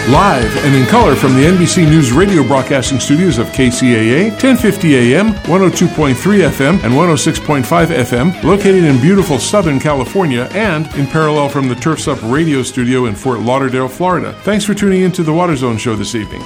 Live and in color from the NBC News radio broadcasting studios of KCAA, 1050 AM, 102.3 FM, and 106.5 FM, located in beautiful Southern California, and in parallel from the Turfs Up radio studio in Fort Lauderdale, Florida. Thanks for tuning in to the Water Zone show this evening.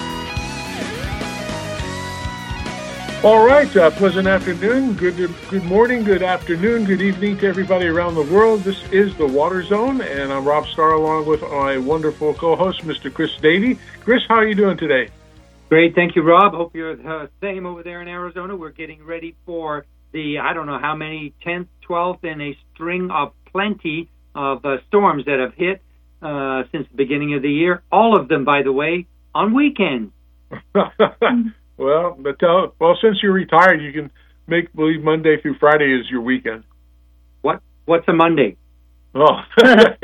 All right, pleasant afternoon, good morning, good afternoon, good evening to everybody around the world. This is the Water Zone, and I'm Rob Starr along with my wonderful co-host, Mr. Chris Davey. Chris, how are you doing today? Great, thank you, Rob. Hope you're the same over there in Arizona. We're getting ready for the, I don't know how many, 10th, 12th in a string of plenty of storms that have hit since the beginning of the year. All of them, by the way, on weekends. Well, since you're retired, you can make believe Monday through Friday is your weekend. What's a Monday? Oh, that's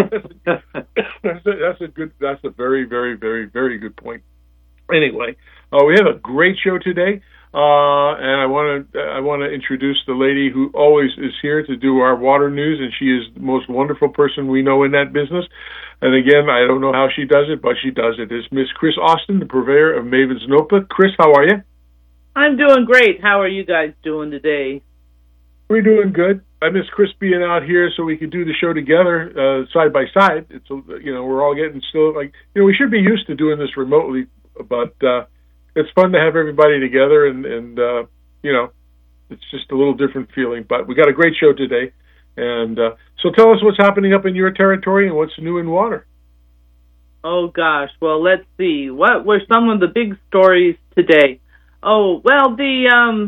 a very, very, very, very good point. Anyway, we have a great show today, and I want to introduce the lady who always is here to do our water news, and she is the most wonderful person we know in that business. And again, I don't know how she does it, but she does it. It's Miss Chris Austin, the purveyor of Maven's Notebook. Chris, how are you? I'm doing great. How are you guys doing today? We're doing good. I miss Chris being out here so we could do the show together, side by side. It's we're all getting still we should be used to doing this remotely, but it's fun to have everybody together, and it's just a little different feeling. But we got a great show today. And so tell us what's happening up in your territory and what's new in water. Oh, gosh. Well, let's see. What were some of the big stories today? Oh, well, the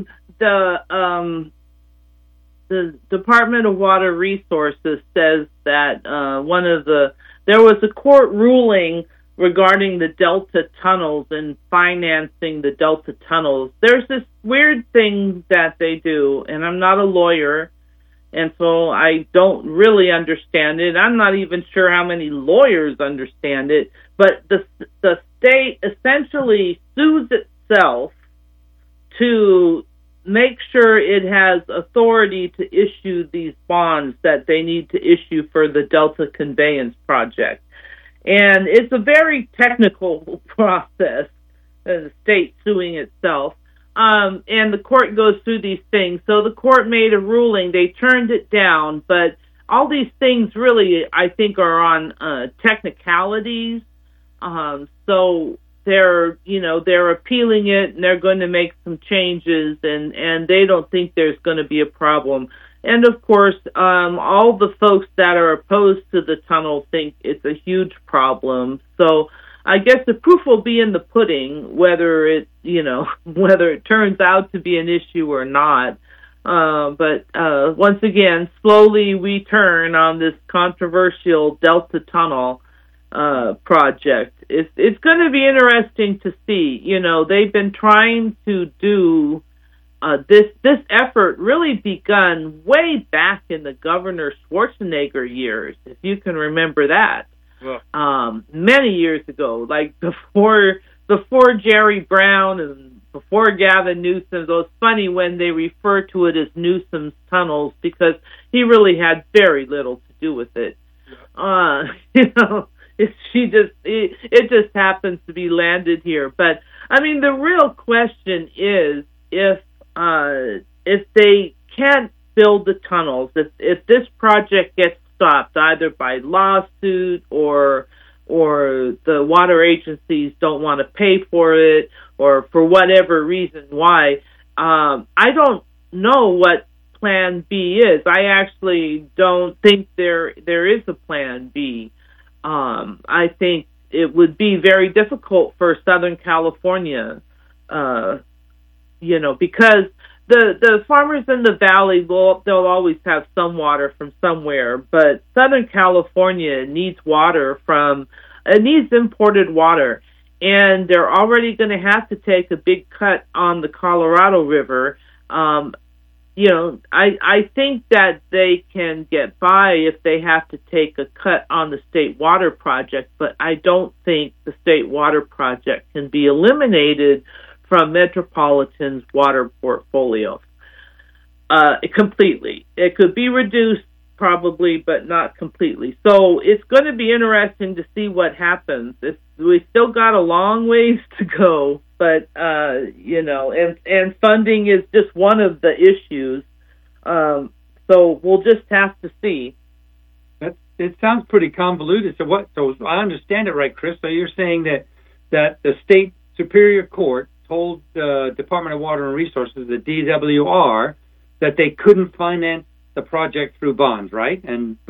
Department of Water Resources says that there was a court ruling regarding the Delta tunnels and financing the Delta tunnels. There's this weird thing that they do, and I'm not a lawyer, and so I don't really understand it. I'm not even sure how many lawyers understand it, but the state essentially sues itself to make sure it has authority to issue these bonds that they need to issue for the Delta Conveyance Project. And it's a very technical process, the state suing itself. And the court goes through these things. So the court made a ruling. They turned it down, but all these things really, I think, are on technicalities. So they're appealing it, and they're going to make some changes, and they don't think there's going to be a problem. And of course, all the folks that are opposed to the tunnel think it's a huge problem. So I guess the proof will be in the pudding, whether it turns out to be an issue or not. But once again, slowly we turn on this controversial Delta Tunnel project. It's going to be interesting to see. They've been trying to do this effort really begun way back in the Governor Schwarzenegger years, if you can remember that. Many years ago, like before Jerry Brown and before Gavin Newsom. So it's funny when they refer to it as Newsom's tunnels, because he really had very little to do with it. It just happens to be landed here. But I mean, the real question is if they can't build the tunnels, if this project gets stopped either by lawsuit or the water agencies don't want to pay for it, or for whatever reason why, I don't know what Plan B is. I actually don't think there is a Plan B. I think it would be very difficult for Southern California, because the farmers in the valley they'll always have some water from somewhere, but Southern California needs needs imported water, and they're already going to have to take a big cut on the Colorado River. I think that they can get by if they have to take a cut on the State Water Project, but I don't think the State Water Project can be eliminated from Metropolitan's water portfolio completely. It could be reduced probably, but not completely. So it's going to be interesting to see what happens. we still got a long ways to go, but and funding is just one of the issues. So we'll just have to see. It sounds pretty convoluted. So I understand it right, Chris. So you're saying that the state superior court told the Department of Water and Resources, the DWR, that they couldn't finance the project through bonds, right?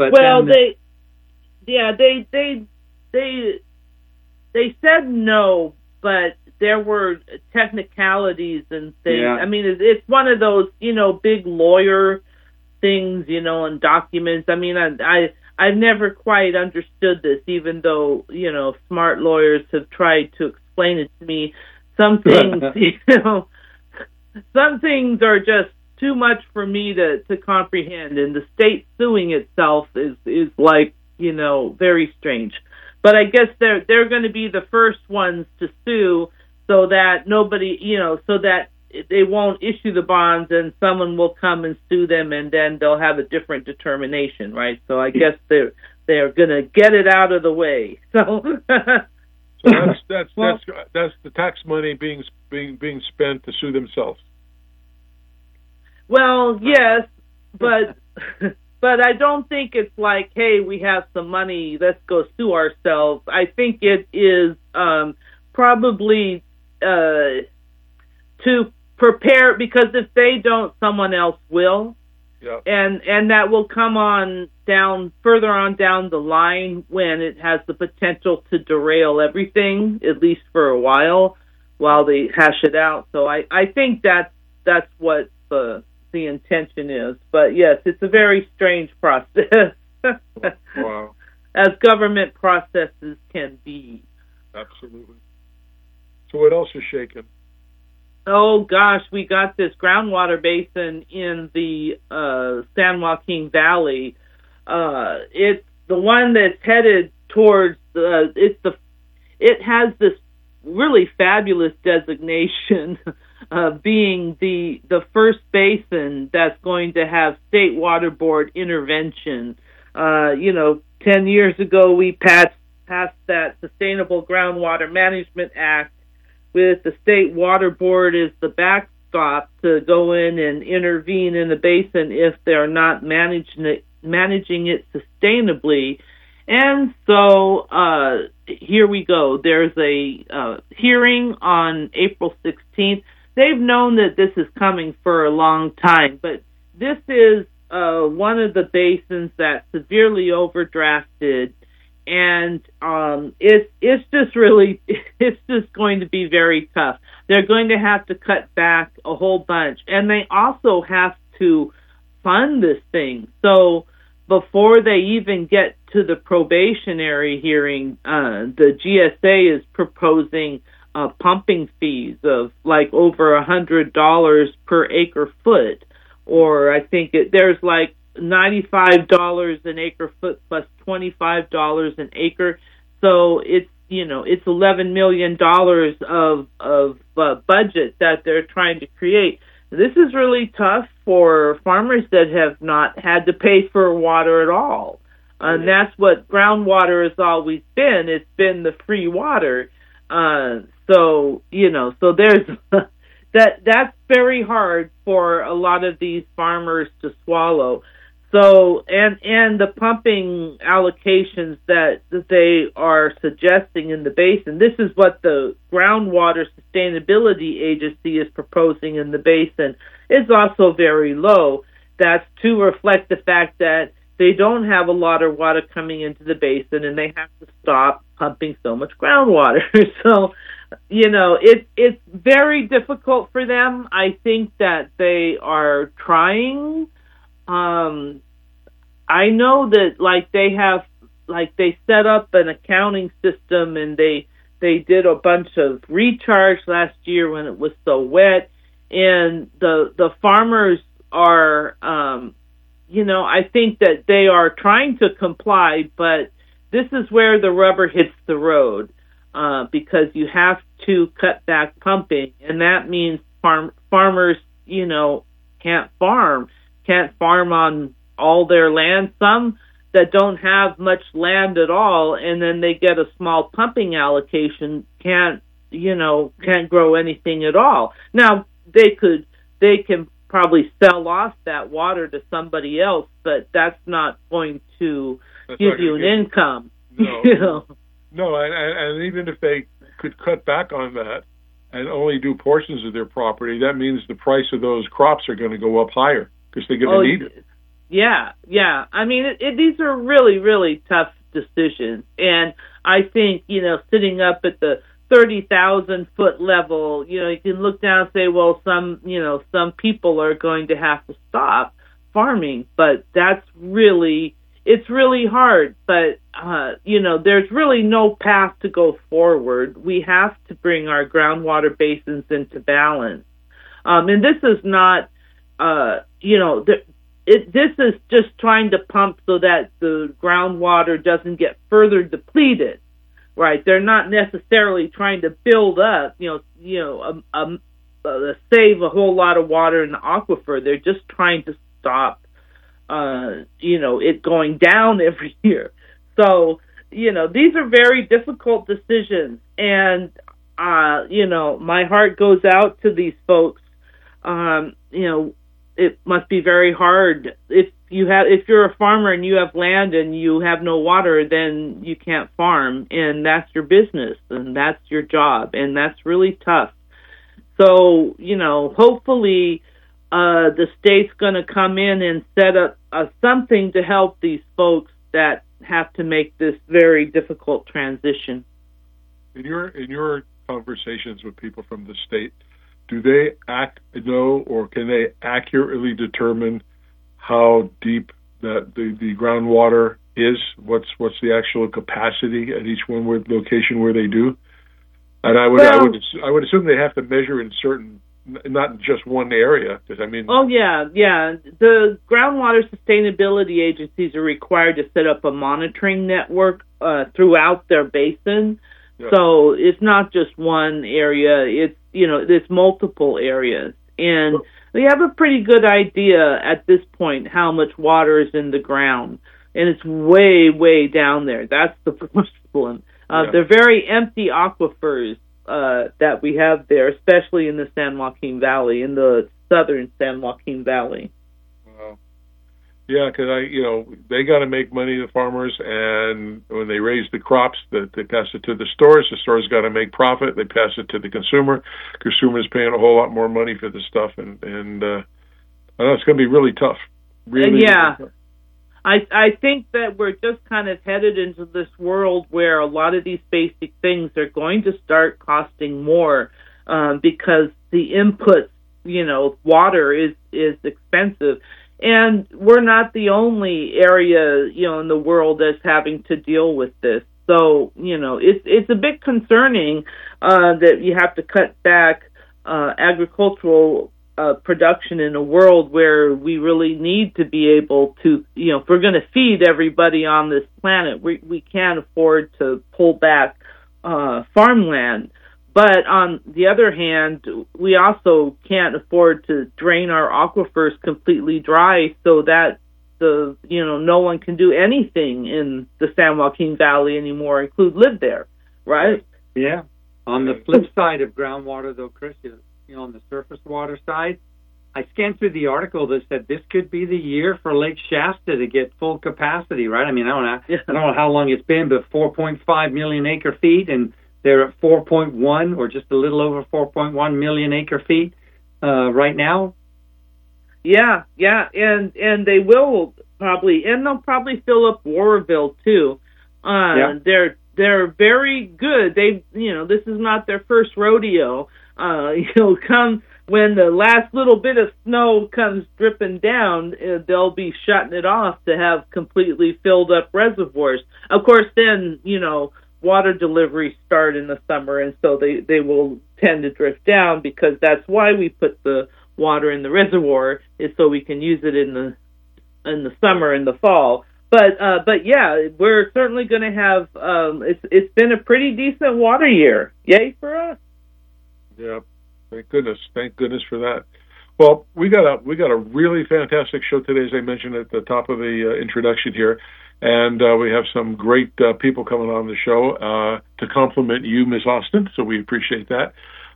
They said no, but there were technicalities and things. Yeah. I mean, it's one of those, big lawyer things, and documents. I mean, I've never quite understood this, even though, smart lawyers have tried to explain it to me. Some things, some things are just too much for me to comprehend, and the state suing itself is like, very strange. But I guess they're going to be the first ones to sue, so that nobody, so that they won't issue the bonds, and someone will come and sue them, and then they'll have a different determination, right? So I guess they're going to get it out of the way. So that's the tax money being spent to sue themselves. Well, yes, but I don't think it's like, hey, we have some money, let's go sue ourselves. I think it is probably to prepare, because if they don't, someone else will. Yeah. And that will come on down further on down the line, when it has the potential to derail everything, at least for a while they hash it out. So I think that's what the intention is. But yes, it's a very strange process. Wow. As government processes can be. Absolutely. So what else is shaking? Oh gosh, we got this groundwater basin in the San Joaquin Valley. It's the one that's headed towards it has this really fabulous designation, being the first basin that's going to have state water board intervention. 10 years ago we passed that Sustainable Groundwater Management Act, with the state water board as the backstop to go in and intervene in the basin if they're not managing it sustainably. And so here we go. There's a hearing on April 16th. They've known that this is coming for a long time, but this is one of the basins that's severely overdrafted. And it's just going to be very tough. They're going to have to cut back a whole bunch, and they also have to fund this thing. So before they even get to the probationary hearing, the GSA is proposing pumping fees of like over $100 per acre foot, or I think there's like $95 an acre foot plus $25 an acre. So it's $11 million of budget that they're trying to create. This is really tough for farmers that have not had to pay for water at all. And that's what groundwater has always been. It's been the free water. So there's that's very hard for a lot of these farmers to swallow. So, and the pumping allocations that they are suggesting in the basin, this is what the Groundwater Sustainability Agency is proposing in the basin, is also very low. That's to reflect the fact that they don't have a lot of water coming into the basin, and they have to stop pumping so much groundwater. So, it's very difficult for them. I think that they are trying. I know that they set up an accounting system, and they did a bunch of recharge last year when it was so wet, and the farmers are I think that they are trying to comply, but this is where the rubber hits the road, because you have to cut back pumping, and that means farmers can't farm on all their land. Some that don't have much land at all, and then they get a small pumping allocation, can't grow anything at all. Now they can probably sell off that water to somebody else, but that's not going to give you an income. No, no, and even if they could cut back on that and only do portions of their property, that means the price of those crops are going to go up higher because they're going to need it. Yeah. I mean, these are really, really tough decisions, and I think sitting up at the 30,000-foot level, you can look down and say, well, some people are going to have to stop farming, but it's really hard. But there's really no path to go forward. We have to bring our groundwater basins into balance, and this is not, this is just trying to pump so that the groundwater doesn't get further depleted. Right, they're not necessarily trying to build up, save a whole lot of water in the aquifer. They're just trying to stop, it going down every year. So, these are very difficult decisions, and my heart goes out to these folks. It must be very hard if you're a farmer and you have land and you have no water, then you can't farm, and that's your business and that's your job, and that's really tough. So, hopefully the state's going to come in and set up something to help these folks that have to make this very difficult transition. In your conversations with people from the state, do they know or can they accurately determine how deep that the groundwater is? What's the actual capacity at each location where they do? And I would assume they have to measure in certain, not just one area, because Oh yeah. The groundwater sustainability agencies are required to set up a monitoring network throughout their basin. Yeah. So it's not just one area. It's multiple areas, and we have a pretty good idea at this point how much water is in the ground, and it's way, way down there. That's the problem. They're very empty aquifers that we have there, especially in the San Joaquin Valley, in the southern San Joaquin Valley. Wow. Yeah, because they got to make money, the farmers, and when they raise the crops, they pass it to the stores. The stores got to make profit. They pass it to the consumer. Consumer's paying a whole lot more money for the stuff, and I know it's going to be really tough. Really, yeah. Really tough. I think that we're just kind of headed into this world where a lot of these basic things are going to start costing more because the inputs, water is expensive. And we're not the only area, in the world that's having to deal with this. So, it's a bit concerning that you have to cut back agricultural production in a world where we really need to be able to, if we're going to feed everybody on this planet, we can't afford to pull back farmland. But on the other hand, we also can't afford to drain our aquifers completely dry so that no one can do anything in the San Joaquin Valley anymore, include live there, right? Yeah. On the flip side of groundwater, though, Chris, on the surface water side, I scanned through the article that said this could be the year for Lake Shasta to get full capacity, right? I don't know how long it's been, but 4.5 million acre feet, and they're at 4.1 or just a little over 4.1 million acre feet right now. Yeah, and they will probably, and they'll probably fill up Warrenville too. They're very good. This is not their first rodeo. Come when the last little bit of snow comes dripping down, they'll be shutting it off to have completely filled up reservoirs. Of course, then water deliveries start in the summer, and so they will tend to drift down, because that's why we put the water in the reservoir, is so we can use it in the summer and the fall. But yeah, we're certainly going to have. It's been a pretty decent water year. Yay for us! Yeah, thank goodness for that. Well, we got a really fantastic show today, as I mentioned at the top of the introduction here, and we have some great people coming on the show to compliment you, Miss Austin. So we appreciate that.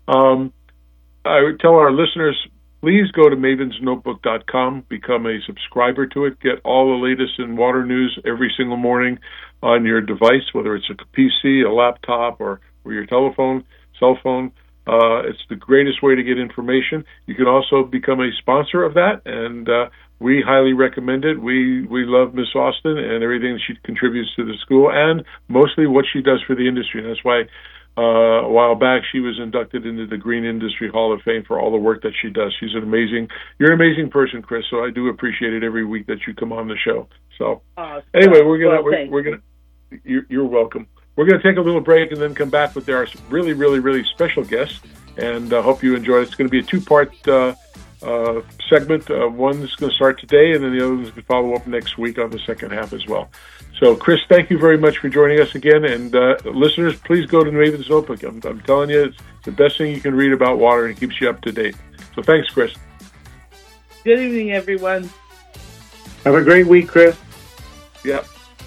I would tell our listeners, please go to mavensnotebook.com, become a subscriber to it, get all the latest in water news every single morning on your device, whether it's a PC, a laptop, or your telephone, cell phone. It's the greatest way to get information. You can also become a sponsor of that, and we highly recommend it. We love Miss Austin and everything she contributes to the school, and mostly what she does for the industry. And that's why a while back she was inducted into the Green Industry Hall of Fame for all the work that she does. You're an amazing person, Chris. So I do appreciate it every week that you come on the show. So anyway, you're welcome. We're going to take a little break and then come back with our really, really, really special guest, and I hope you enjoy it. It's going to be a two-part segment. One's going to start today, and then the other one's going to follow up next week on the second half as well. So, Chris, thank you very much for joining us again, and listeners, please go to Maven's Notebook. I'm telling you, it's the best thing you can read about water, and it keeps you up to date. So thanks, Chris. Good evening, everyone. Have a great week, Chris. Yeah.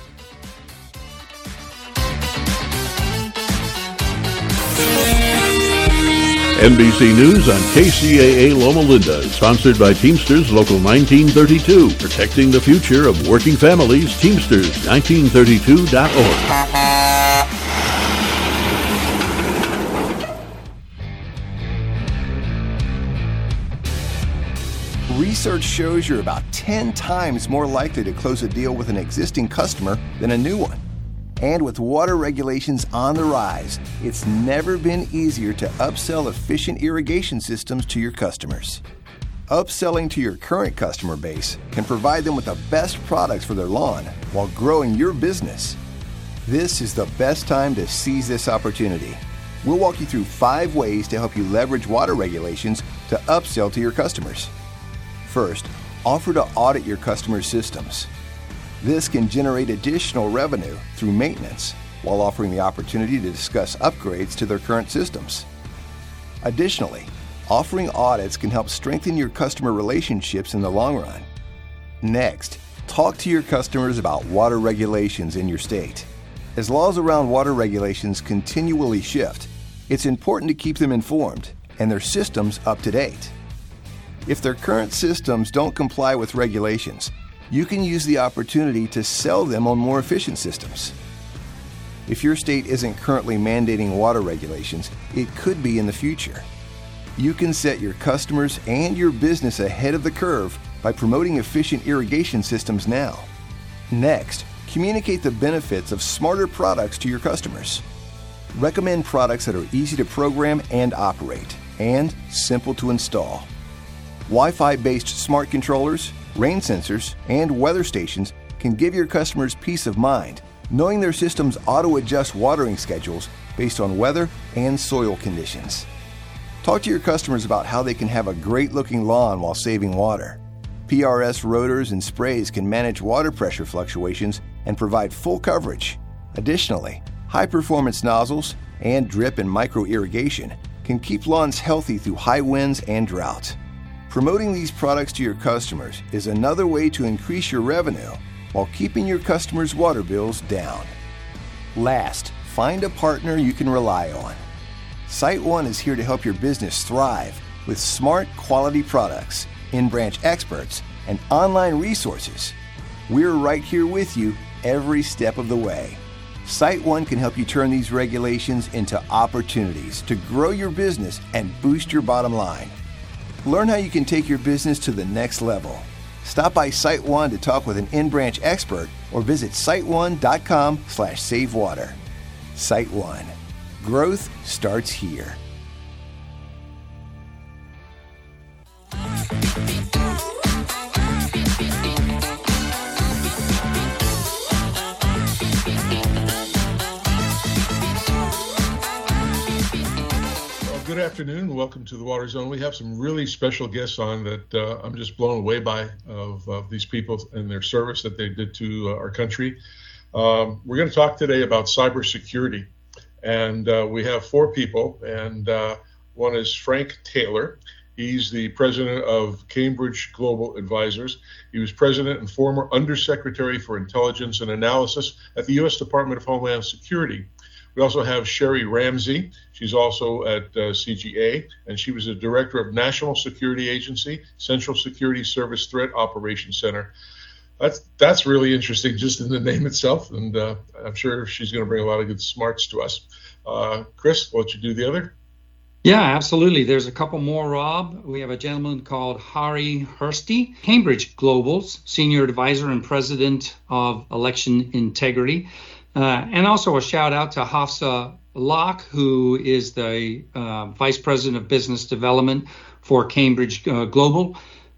NBC News on KCAA Loma Linda, sponsored by Teamsters Local 1932, protecting the future of working families. Teamsters1932.org. Research shows you're about 10 times more likely to close a deal with an existing customer than a new one. And with water regulations on the rise, it's never been easier to upsell efficient irrigation systems to your customers. Upselling to your current customer base can provide them with the best products for their lawn while growing your business. This is the best time to seize this opportunity. We'll walk you through 5 ways to help you leverage water regulations to upsell to your customers. First, offer to audit your customers' systems. This can generate additional revenue through maintenance while offering the opportunity to discuss upgrades to their current systems. Additionally, offering audits can help strengthen your customer relationships in the long run. Next, talk to your customers about water regulations in your state. As laws around water regulations continually shift, it's important to keep them informed and their systems up to date. If their current systems don't comply with regulations, you can use the opportunity to sell them on more efficient systems. If your state isn't currently mandating water regulations, it could be in the future. You can set your customers and your business ahead of the curve by promoting efficient irrigation systems now. Next, communicate the benefits of smarter products to your customers. Recommend products that are easy to program and operate, and simple to install. Wi-Fi-based smart controllers, rain sensors, and weather stations can give your customers peace of mind, knowing their systems auto-adjust watering schedules based on weather and soil conditions. Talk to your customers about how they can have a great-looking lawn while saving water. PRS rotors and sprays can manage water pressure fluctuations and provide full coverage. Additionally, high-performance nozzles and drip and micro-irrigation can keep lawns healthy through high winds and drought. Promoting these products to your customers is another way to increase your revenue while keeping your customers' water bills down. Last, find a partner you can rely on. SiteOne is here to help your business thrive with smart, quality products, in-branch experts, and online resources. We're right here with you every step of the way. SiteOne can help you turn these regulations into opportunities to grow your business and boost your bottom line. Learn how you can take your business to the next level. Stop by SiteOne to talk with an in-branch expert or visit siteone.com/savewater. SiteOne. Growth starts here. Good afternoon. Welcome to the Water Zone. We have some really special guests on that I'm just blown away by of these people and their service that they did to our country. We're going to talk today about cybersecurity, and we have 4 people, and one is Frank Taylor, He's the president of Cambridge Global Advisors. He was president and former undersecretary for intelligence and analysis at the U.S. Department of Homeland Security. We also have Sherry Ramsey. She's also at CGA, and she was the director of National Security Agency, Central Security Service Threat Operations Center. That's really interesting just in the name itself, and I'm sure she's going to bring a lot of good smarts to us. Chris, why don't you do the other? Yeah, absolutely. There's a couple more, Rob. We have a gentleman called Hari Hursty, Cambridge Global's senior advisor and president of election integrity. And also a shout out to Hafsa Locke, who is the vice president of business development for Cambridge Global.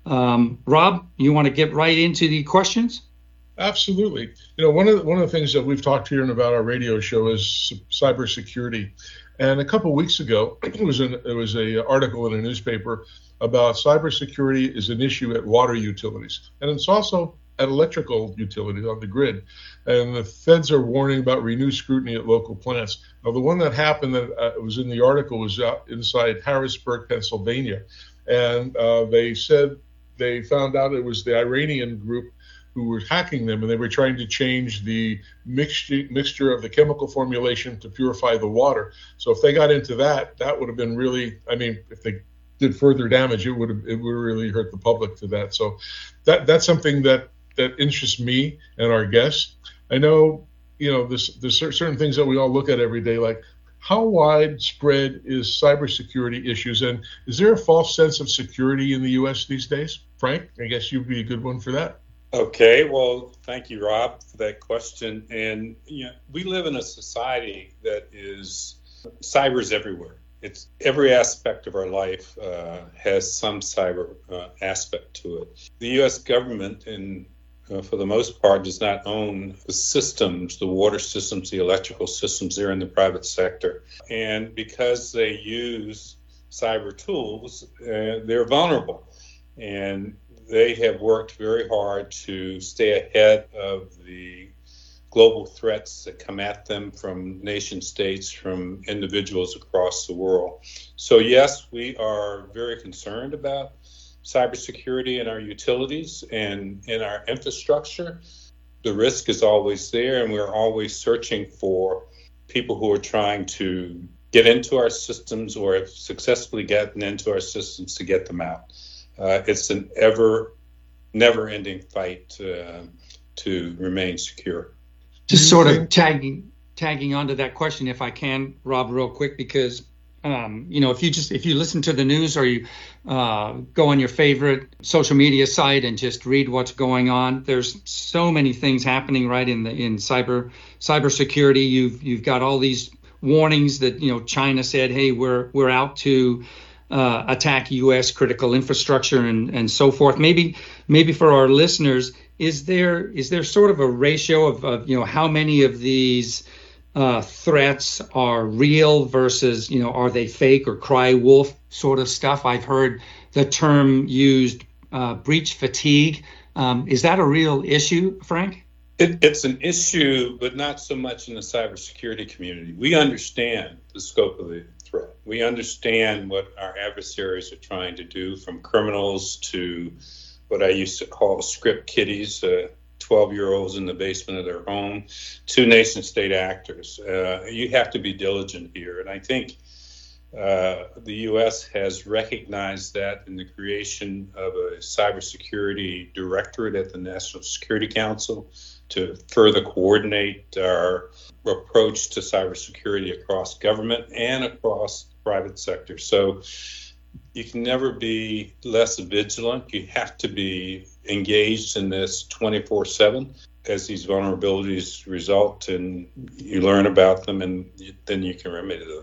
Rob, you want to get right into the questions? Absolutely. One of the things that we've talked here about our radio show is cybersecurity. And a couple of weeks ago, it was an article in a newspaper about cybersecurity is an issue at water utilities, and it's also at electrical utilities on the grid. And the feds are warning about renewed scrutiny at local plants. Now, the one that happened that was in the article was out inside Harrisburg, Pennsylvania, and they said they found out it was the Iranian group who were hacking them, and they were trying to change the mixture of the chemical formulation to purify the water. So if they got into that would have been really, if they did further damage, it would really hurt the public to that. So that's something that interests me and our guests. I know, there's certain things that we all look at every day, like how widespread is cybersecurity issues, and is there a false sense of security in the U.S. these days? Frank, I guess you'd be a good one for that. Okay, well, thank you, Rob, for that question. And we live in a society that is cyber's everywhere. It's every aspect of our life has some cyber aspect to it. The U.S. government, for the most part, does not own the systems, the water systems, the electrical systems. They're in the private sector. And because they use cyber tools, they're vulnerable. And they have worked very hard to stay ahead of the global threats that come at them from nation states, from individuals across the world. So yes, we are very concerned about cybersecurity in our utilities and in our infrastructure. The risk is always there, and we're always searching for people who are trying to get into our systems or have successfully gotten into our systems to get them out. It's an never-ending fight to remain secure. Just sort of tagging onto that question, if I can, Rob, real quick, because if you listen to the news or you go on your favorite social media site and just read what's going on, there's so many things happening right in cybersecurity. You've got all these warnings that China said, hey, we're out to attack U.S. critical infrastructure and so forth. Maybe for our listeners, is there sort of a ratio of how many of these threats are real versus are they fake or cry wolf sort of stuff? I've heard the term used, breach fatigue. Is that a real issue, Frank? It's an issue, but not so much in the cybersecurity community. We understand the scope of the threat. We understand what our adversaries are trying to do, from criminals to what I used to call script kiddies, 12-year-olds in the basement of their home, to nation-state actors. You have to be diligent here. And I think the U.S. has recognized that in the creation of a cybersecurity directorate at the National Security Council to further coordinate our approach to cybersecurity across government and across the private sector. So you can never be less vigilant. You have to be engaged in this 24/7 as these vulnerabilities result, and you learn about them, and then you can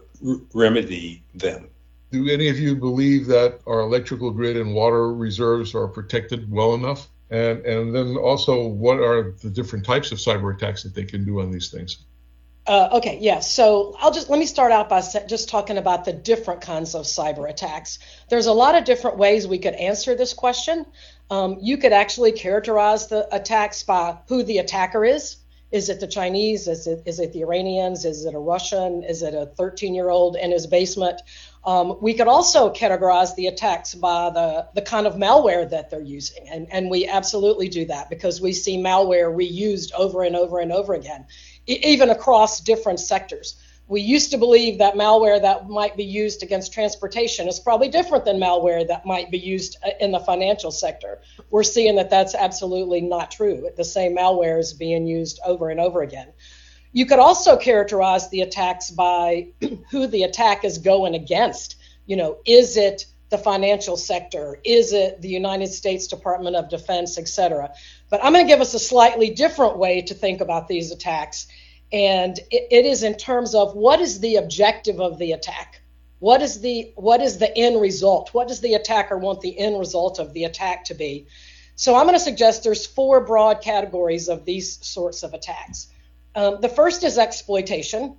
remedy them. Do any of you believe that our electrical grid and water reserves are protected well enough? And then also, what are the different types of cyber attacks that they can do on these things? Okay, yeah. So let me start out by just talking about the different kinds of cyber attacks. There's a lot of different ways we could answer this question. You could actually characterize the attacks by who the attacker is. Is it the Chinese? Is it the Iranians? Is it a Russian? Is it a 13-year-old in his basement? We could also categorize the attacks by the kind of malware that they're using. And we absolutely do that because we see malware reused over and over and over again, even across different sectors. We used to believe that malware that might be used against transportation is probably different than malware that might be used in the financial sector. We're seeing that that's absolutely not true. The same malware is being used over and over again. You could also characterize the attacks by who the attack is going against. Is it the financial sector? Is it the United States Department of Defense, et cetera? But I'm going to give us a slightly different way to think about these attacks. And it is in terms of what is the objective of the attack? What is the end result? What does the attacker want the end result of the attack to be? So I'm going to suggest there's 4 broad categories of these sorts of attacks. The first is exploitation.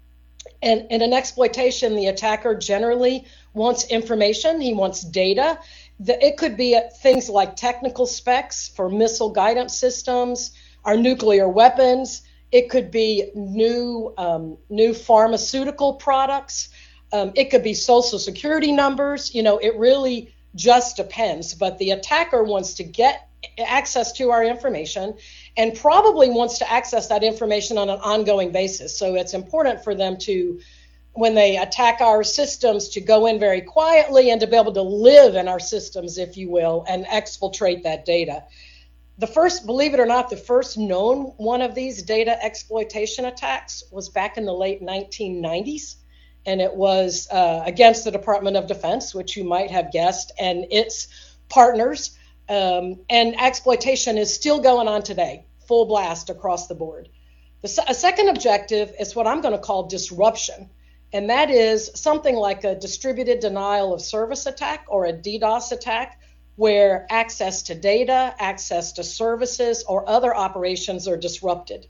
And in an exploitation, the attacker generally wants information. He wants data. It could be things like technical specs for missile guidance systems, our nuclear weapons. It could be new pharmaceutical products. It could be social security numbers. It really just depends. But the attacker wants to get access to our information and probably wants to access that information on an ongoing basis. So it's important for them to, when they attack our systems, to go in very quietly and to be able to live in our systems, if you will, and exfiltrate that data. The first, believe it or not, the first known one of these data exploitation attacks was back in the late 1990s, and it was against the Department of Defense, which you might have guessed, and its partners. And exploitation is still going on today, full blast across the board. A second objective is what I'm going to call disruption, and that is something like a distributed denial of service attack or a DDoS attack, where access to data, access to services, or other operations are disrupted.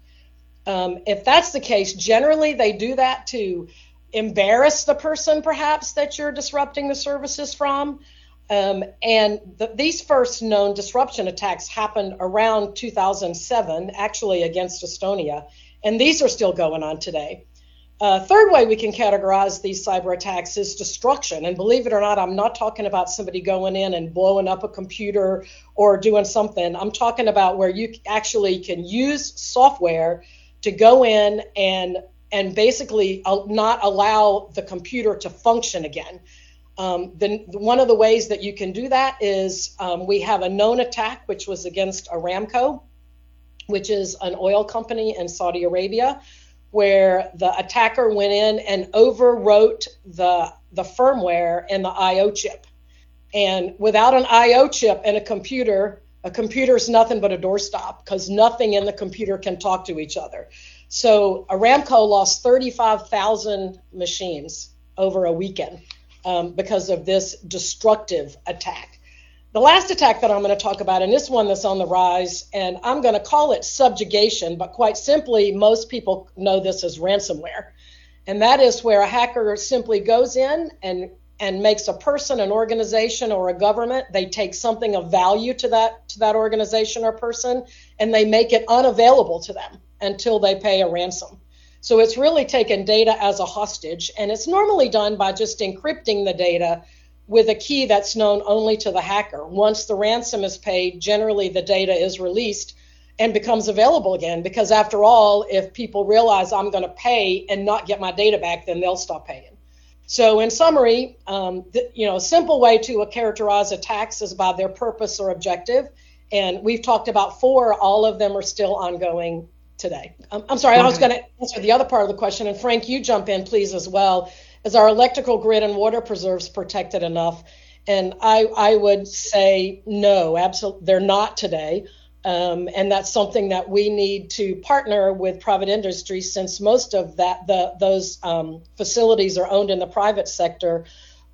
If that's the case, generally they do that to embarrass the person, perhaps, that you're disrupting the services from. These first known disruption attacks happened around 2007, actually against Estonia, and these are still going on today. Third way we can categorize these cyber attacks is destruction. And believe it or not, I'm not talking about somebody going in and blowing up a computer or doing something. I'm talking about where you actually can use software to go in and basically not allow the computer to function again. One of the ways that you can do that is we have a known attack, which was against Aramco, which is an oil company in Saudi Arabia, where the attacker went in and overwrote the firmware in the I/O chip. And without an I/O chip in a computer is nothing but a doorstop because nothing in the computer can talk to each other. So Aramco lost 35,000 machines over a weekend because of this destructive attack. The last attack that I'm going to talk about, and this one that's on the rise, and I'm going to call it subjugation, but quite simply, most people know this as ransomware. And that is where a hacker simply goes in and makes a person, an organization, or a government, they take something of value to that organization or person, and they make it unavailable to them until they pay a ransom. So it's really taken data as a hostage, and it's normally done by just encrypting the data with a key that's known only to the hacker. Once the ransom is paid, generally the data is released and becomes available again, because after all, if people realize I'm going to pay and not get my data back, then they'll stop paying. So in summary, a simple way to characterize attacks is by their purpose or objective, and we've talked about 4. All of them are still ongoing today. I'm sorry, I was going to answer the other part of the question, and Frank, you jump in, please, as well. Is our electrical grid and water preserves protected enough? And I would say no, absolutely, they're not today. And that's something that we need to partner with private industry, since most of those facilities are owned in the private sector.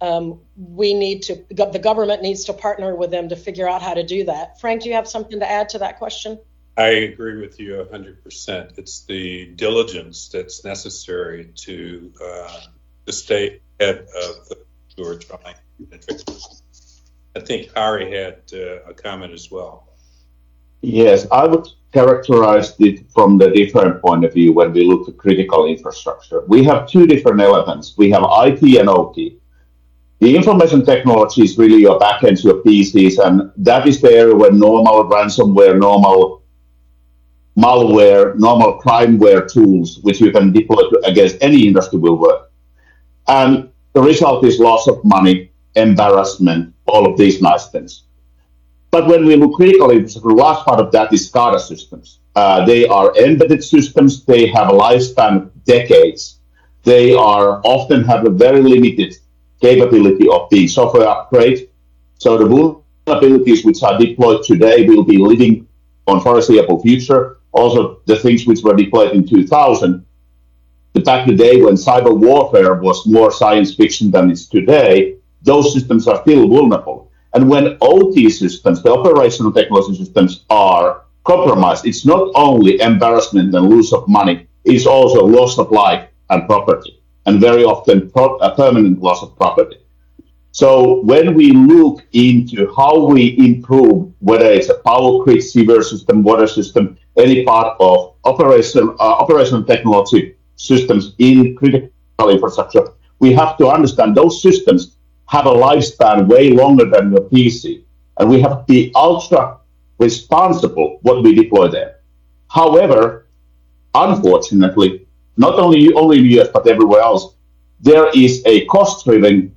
The government needs to partner with them to figure out how to do that. Frank, do you have something to add to that question? I agree with you 100%. It's the diligence that's necessary to stay ahead of the who are trying to fix this. I think Harry had a comment as well. Yes, I would characterize it from the different point of view when we look at critical infrastructure. We have 2 different elements. We have IT and OT. The information technology is really your backend, your PCs, and that is the area where normal ransomware, normal malware, normal crimeware tools, which you can deploy against any industry, will work. And the result is loss of money, embarrassment, all of these nice things. But when we look critically, the last part of that is SCADA systems. They are embedded systems. They have a lifespan of decades. They are often have a very limited capability of being software upgrade. So the vulnerabilities which are deployed today will be living on foreseeable future. Also, the things which were deployed in 2000, back in the day when cyber warfare was more science fiction than it's today, those systems are still vulnerable. And when OT systems, the operational technology systems, are compromised, it's not only embarrassment and loss of money, it's also loss of life and property, and very often a permanent loss of property. So when we look into how we improve, whether it's a power grid, sewer system, water system, any part of operational technology systems in critical infrastructure, we have to understand those systems have a lifespan way longer than your PC, and we have to be ultra responsible what we deploy there. However, unfortunately, not only in the US but everywhere else, there is a cost-driving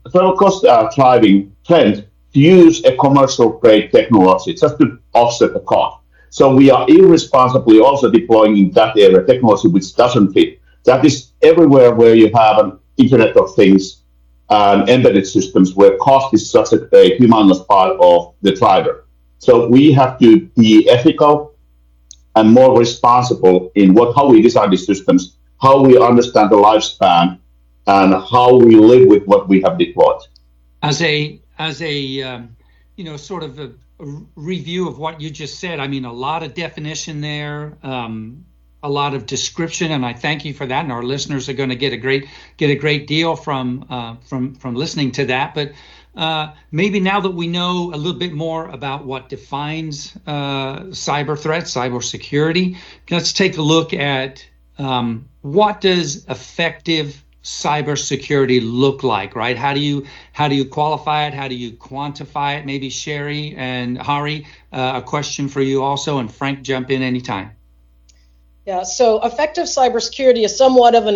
trend to use a commercial-grade technology just to offset the cost. So we are irresponsibly also deploying in that area technology which doesn't fit. That is everywhere where you have an Internet of Things and embedded systems where cost is such a humongous part of the driver. So we have to be ethical and more responsible in how we design these systems, how we understand the lifespan, and how we live with what we have deployed. As a sort of a review of what you just said, I mean, a lot of definition there, a lot of description, and I thank you for that. And our listeners are going to get a great deal from listening to that. But maybe now that we know a little bit more about what defines cyber threats, cyber security, let's take a look at what does effective cybersecurity look like, right? How do you qualify it? How do you quantify it? Maybe Sherry and Hari, a question for you also, and Frank, jump in anytime. Yeah, so effective cybersecurity is somewhat of an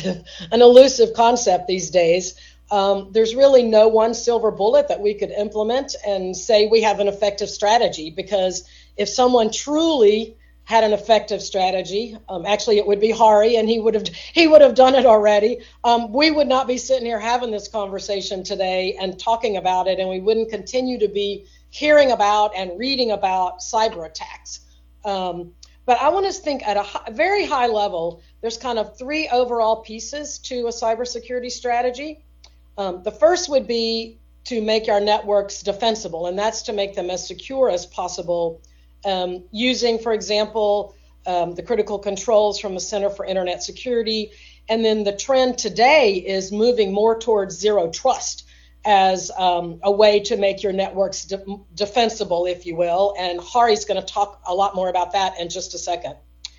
elusive concept these days. There's really no one silver bullet that we could implement and say we have an effective strategy, because if someone truly had an effective strategy, actually it would be Hari, and he would have done it already. We would not be sitting here having this conversation today and talking about it, and we wouldn't continue to be hearing about and reading about cyber attacks. But I want to think at a very high level. There's kind of three overall pieces to a cybersecurity strategy. The first would be to make our networks defensible, and that's to make them as secure as possible, using, for example, the critical controls from the Center for Internet Security. And then the trend today is moving more towards zero trust as a way to make your networks defensible, if you will. And Hari's going to talk a lot more about that in just a second.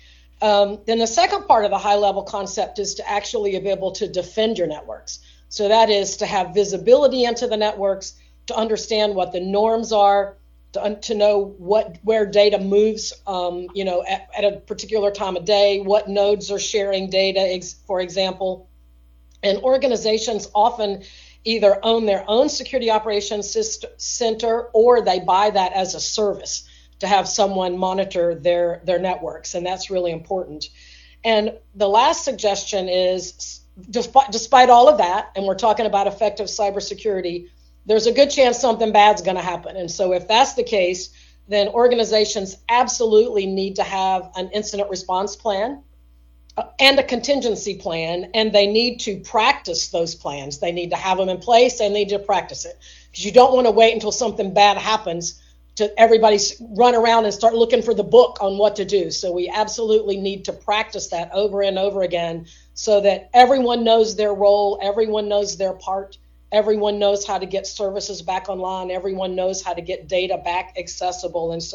Then the second part of the high-level concept is to actually be able to defend your networks. So that is to have visibility into the networks, to understand what the norms are, to know where data moves, at a particular time of day, what nodes are sharing data, for example. And organizations often either own their own security operations center, or they buy that as a service to have someone monitor their networks, and that's really important. And the last suggestion is, despite all of that, and we're talking about effective cybersecurity, there's a good chance something bad's going to happen. And so if that's the case, then organizations absolutely need to have an incident response plan and a contingency plan, and they need to practice those plans. They need to have them in place. They need to practice it, because you don't want to wait until something bad happens to everybody run around and start looking for the book on what to do. So we absolutely need to practice that over and over again, so that everyone knows their role, everyone knows their part, everyone knows how to get services back online, everyone knows how to get data back accessible, and so